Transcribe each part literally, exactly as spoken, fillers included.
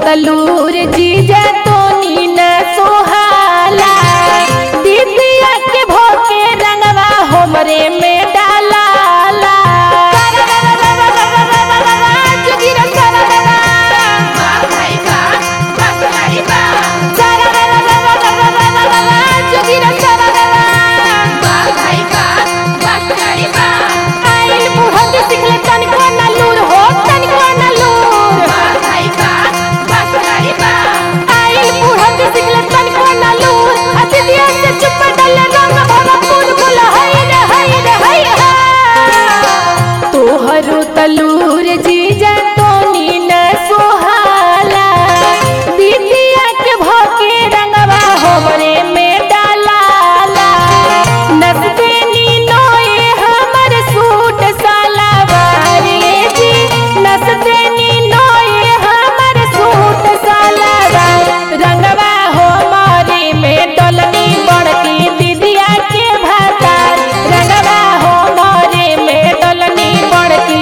तलूर जीजा तो नीना सोहाला दीदिया के भोके रंगवा हमरे में डाला तलूर जीजा तो नीना सोहाला दीदिया के भोके रंगवा हमरे में डाला नसते नीनो ये हमर सूट सलवार जी नसते नीनो ये हमर सूट सलवार रंगवा हमरे में डलनी बड़की दीदिया के भातार रंगवा हमरे में डलनी बड़की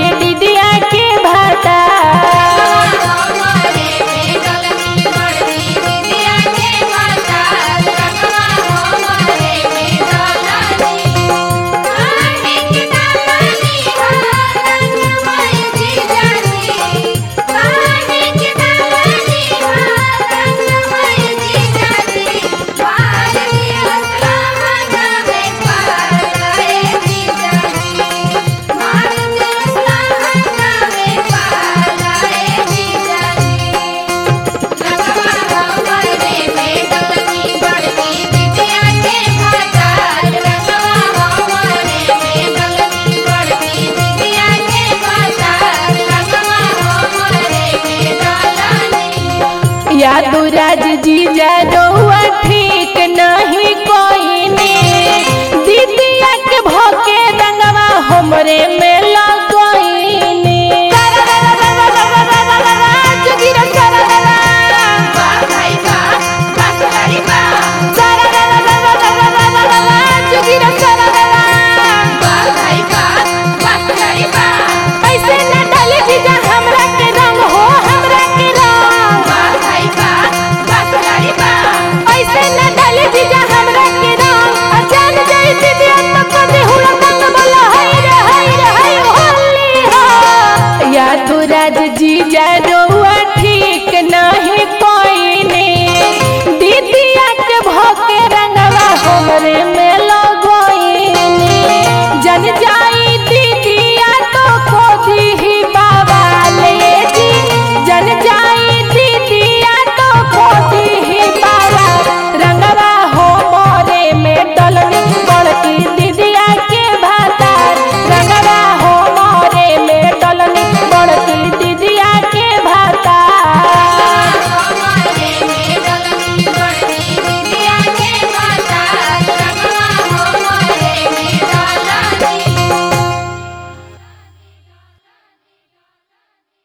यादुराज जीजा रउआ ठीक नहीं कोई ने दीदिया के भोके रंगवा हमरे में लगोइने जीजा रउआ ठीक नहीं कोई ने दीदिया के भोके रंगवा हमरे